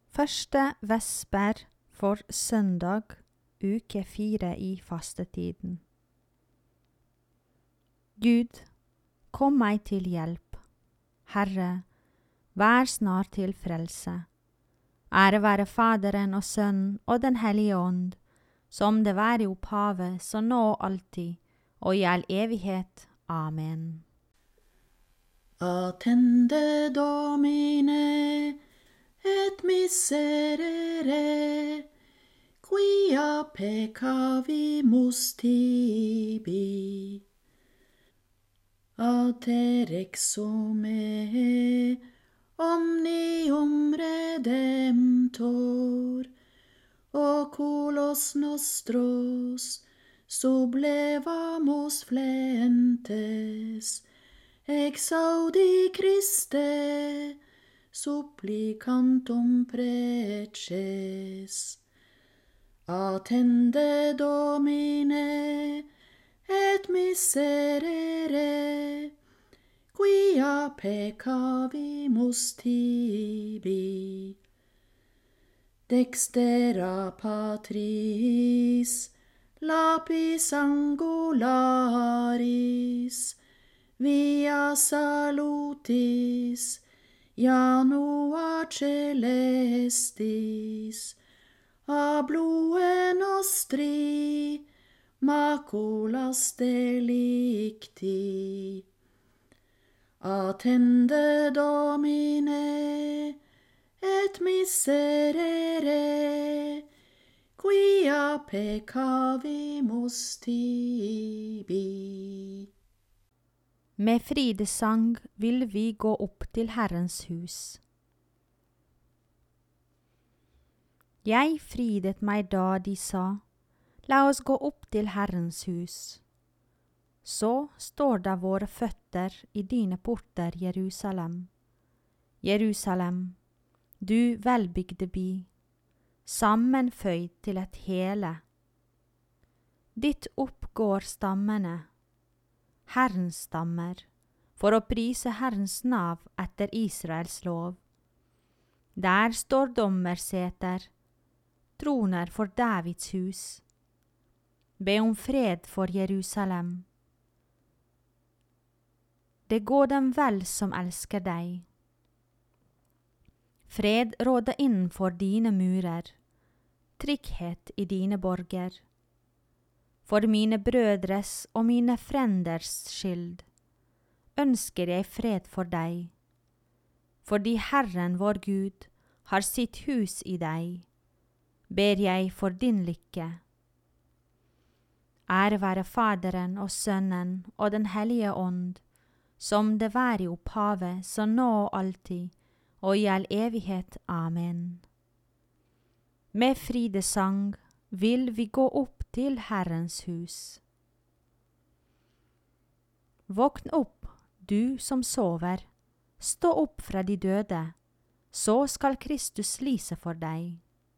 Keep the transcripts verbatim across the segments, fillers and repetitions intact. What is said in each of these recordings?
Første vesper for søndag, uke fire i fastetiden. Gud, kom meg til hjelp. Herre, vær snart til frelse. Ære være Faderen og Sønnen og Den hellige ånd, som det var i opphavet, så nå og alltid, og i all evighet. Amen. Attende Domine, et miserere, quia peccavimus tibi. A te exume omnium redemptor, oculos nostros sublevamus flentes, exaudi Christe supplicantum preces. Attende Domine, et miserere, quia peccavimus tibi. Dextera Patris, lapis angularis, via salutis, janua celestis, a blue nostri, maculas delicti. Attende Domine, et miserere, quia peccavimus tibi. Med fridesang vil vi gå opp til Herrens hus. Jeg fridet meg da de sa, la oss gå opp til Herrens hus. Så står da våre føtter i dine porter, Jerusalem. Jerusalem, du velbygde by, sammenføyd til et hele. Ditt oppgår stammene, Herrens stammer, for å prise Herrens nav etter Israels lov. Der står dommerseter, troner for Davids hus. Be om fred for Jerusalem. Det går dem vel som elsker deg. Fred råder innenfor dine murer, trygghet i dine borger. For mine brødres og mine frenders skyld ønsker jeg fred for deg, fordi Herren vår Gud har sitt hus i deg, ber jeg for din lykke. Ære være Faderen og Sønnen og Den hellige ånd, som det var i opphavet, så nå og alltid, og i all evighet. Amen. Med fridesang vil vi gå opp til Herrens hus. Våkn opp, du som sover, stå opp fra de døde, så skal Kristus lyse for deg.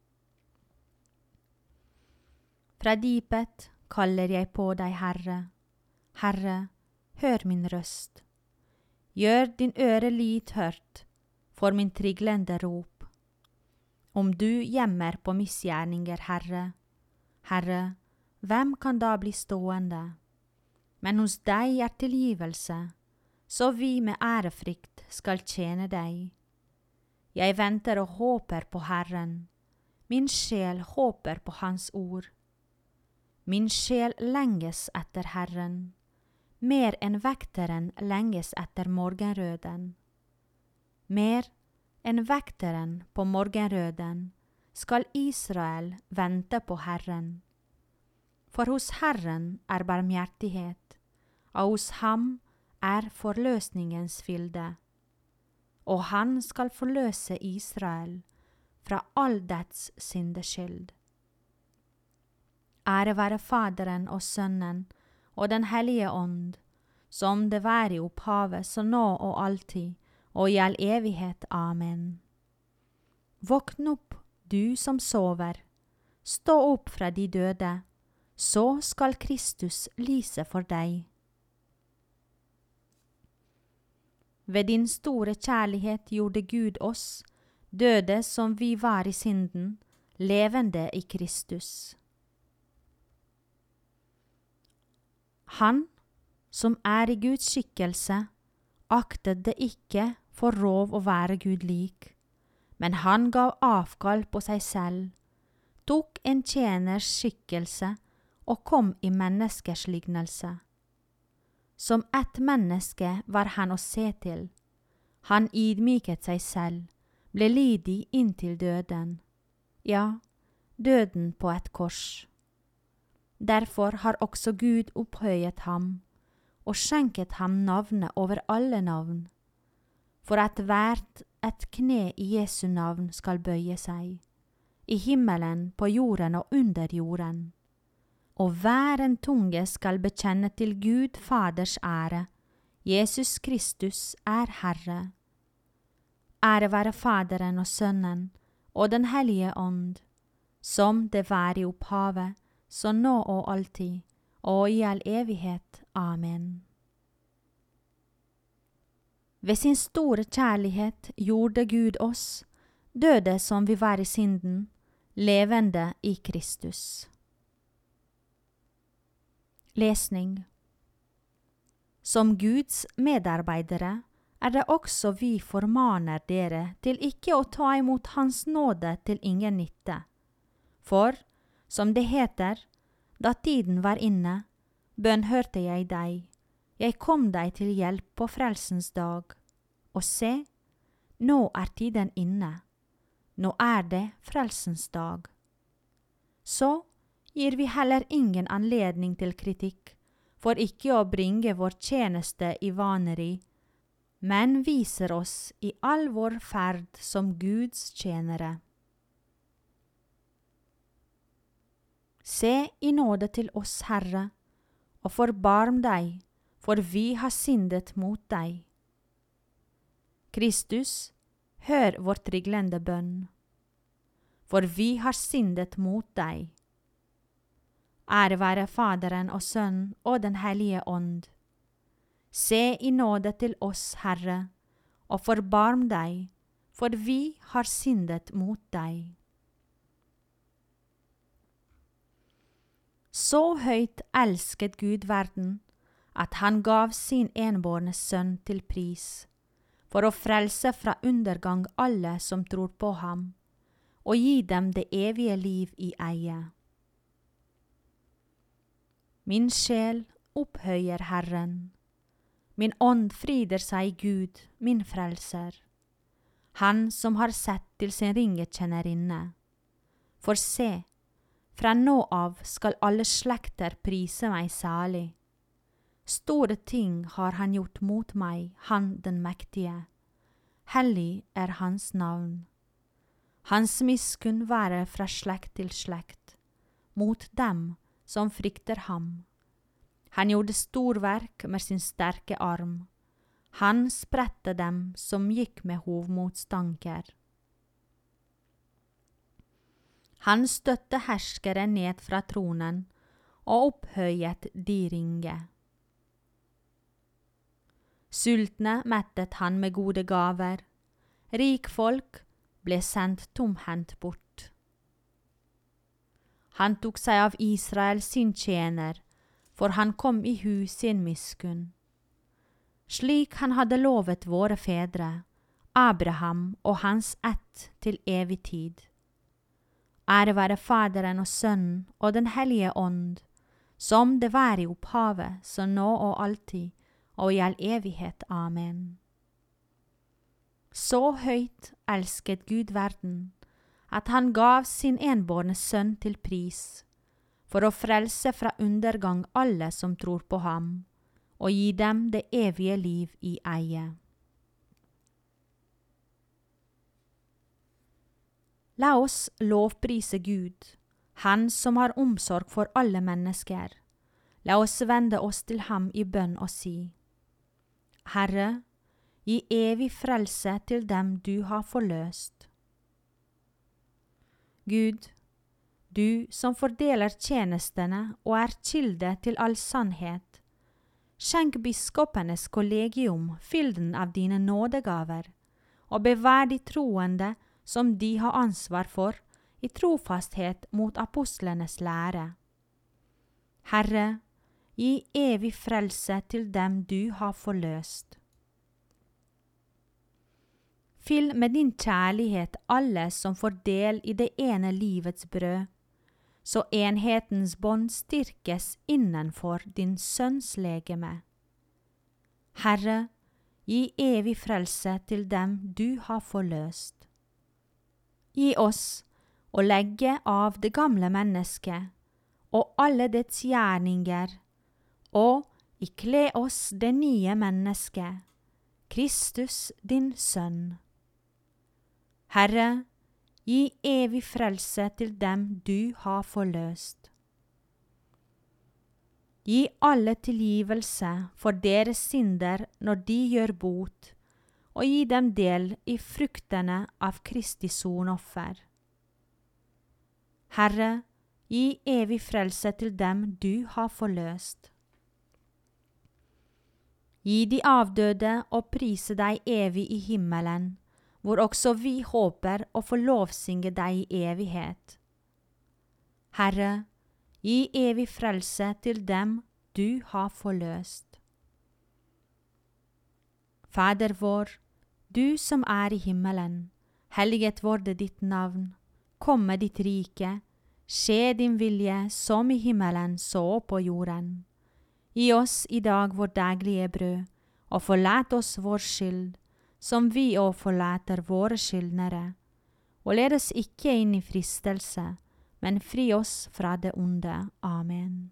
Fra dypet kaller jeg på deg, Herre. Herre, hør min røst. Gjør din øre lyd hørt for min triglende rop. Om du gjemmer på misgjerninger, Herre, Herre, hvem kan da bli stående? Men hos deg er tilgivelse, så vi med ærefrykt skal tjene deg. Jeg venter og håper på Herren, min sjel håper på Hans ord. Min sjel lenges etter Herren, mer enn vekteren lenges etter morgenrøden. Mer enn vekteren på morgenrøden skal Israel vente på Herren. For hos Herren er barmhjertighet, og hos ham er forløsningens fylde. Og han skal forløse Israel fra all dets syndeskyld. Ære være Faderen og Sønnen og Den hellige ånd, som det var i opphavet, så nå og alltid, og i all evighet. Amen. Våkn opp, du som sover, stå opp fra de døde, så skal Kristus lyse for deg. Ved din store kjærlighet gjorde Gud oss, døde som vi var i synden, levende i Kristus. Han, som er i Guds skikkelse, aktet det ikke for rov å være Gud lik, men han gav avkall på seg selv, tok en tjeners skikkelse og kom i menneskers lignelse. Som ett menneske var han å se til. Han ydmyket seg selv, ble lydig inntil døden. Ja, døden på et kors. Derfor har også Gud opphøyet ham, og skjenket ham navnet over alle navn, for at hvert et kne i Jesu navn skal bøye seg, i himmelen, på jorden og under jorden. Og hver en tunge skal bekjenne til Gud Faders ære, Jesus Kristus er Herre. Ære være Faderen og Sønnen og den hellige ånd, som det var i opphavet, så nå og alltid, og i all evighet. Amen. Ved sin store kjærlighet gjorde Gud oss, døde som vi var i synden, levende i Kristus. Lesning. Som Guds medarbeidere er det også vi formaner dere til ikke å ta imot Hans nåde til ingen nytte. For, som det heter, da tiden var inne, bønnhørte jeg deg, jeg kom deg til hjelp på frelsens dag. Og se, nå er tiden inne, nå er det frelsens dag. Så gir vi heller ingen anledning til kritikk, for ikke å bringe vår tjeneste i vaneri, men viser oss i all vår ferd som Guds tjenere. Se i nåde til oss, Herre, og forbarm deg, for vi har syndet mot deg. Kristus, hør vår triglende bønn, for vi har syndet mot deg. Ære være Faderen og Sønnen og den hellige ånd. Se i nåde til oss, Herre, og forbarm deg, for vi har syndet mot deg. Så høyt elsket Gud verden, at han gav sin enbårne sønn til pris, for å frelse fra undergang alle som tror på ham, og gi dem det evige liv i eie. Min sjel opphøyer Herren. Min ånd frider seg i Gud, min frelser. Han som har sett til sin ringetjenerinne. For se, fra nå av skal alle slekter prise meg salig. Store ting har han gjort mot meg, han den mektige. Hellig er hans navn. Hans miskunn varer fra slekt til slekt, mot dem som frykter ham. Han gjorde storverk med sin sterke arm. Han spredte dem som gikk med hovmotstanker. Han støtte herskere ned fra tronen og opphøyet de ringe. Sultne mettet han med gode gaver. Rikfolk ble sendt tomhendt bort. Han tok seg av Israel sin tjener, for han kom i hu sin miskunn. Slik han hadde lovet våre fedre, Abraham og hans ett til evig tid. Ære være Faderen og Sønnen og den hellige ånd, som det var i opphavet, så nå og alltid, og i all evighet. Amen. Så høyt elsket Gud verden, at han gav sin enbårne sønn til pris, for å frelse fra undergang alle som tror på ham, og gi dem det evige liv i eie. La oss lovprise Gud, han som har omsorg for alle mennesker. La oss vende oss til ham i bønn og si: Herre, gi evig frelse til dem du har forløst. Gud, du som fordeler tjenestene og er kilde til all sannhet, skjenk biskopenes kollegium fylden av dine nådegaver, og bevar de troende som de har ansvar for, i trofasthet mot apostlenes lære. Herre, gi evig frelse til dem du har forløst. Fyll med din kjærlighet alle som får del i det ene livets brød, så enhetens bånd styrkes innenfor din sønns legeme. Herre, gi evig frelse til dem du har forløst. Gi oss å legge av det gamle mennesket og alle dets gjerninger, og ikle oss det nye mennesket, Kristus din Sønn. Herre, gi evig frelse til dem du har forløst. Gi alle tilgivelse for deres synder når de gjør bot, og gi dem del i fruktene av Kristi sonoffer. Herre, gi evig frelse til dem du har forløst. Gi de avdøde og prise deg evig i himmelen, hvor også vi håper å få lovsynge deg i evighet. Herre, gi evig frelse til dem du har forløst. Fader vår, du som er i himmelen, helliget vorde ditt navn, komme ditt rike, skje din vilje som i himmelen så på jorden. Gi oss i dag vår daglige brød, og forlat oss vår skyld, som vi også forlater våre skyldnere. Og led oss ikke inn i fristelse, men fri oss fra det onde. Amen.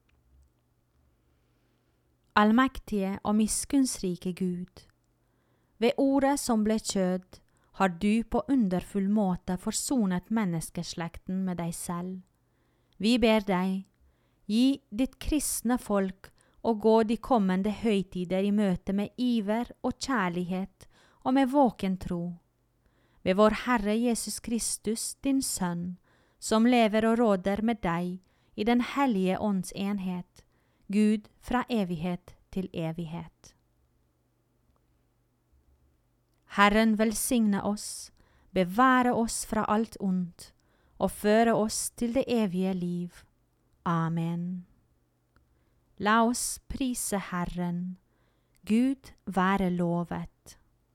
Allmektige og miskunnsrike Gud, ved ordet som ble kjød, har du på underfull måte forsonet menneskeslekten med deg selv. Vi ber deg, gi ditt kristne folk og gå de kommende høytider i møte med iver og kjærlighet og med våken tro. Ved vår Herre Jesus Kristus, din Sønn, som lever og råder med deg i den hellige ånds enhet, Gud fra evighet til evighet. Herren velsigne oss, bevare oss fra alt ondt, og føre oss til det evige liv. Amen. La oss prise Herren. Gud være lovet.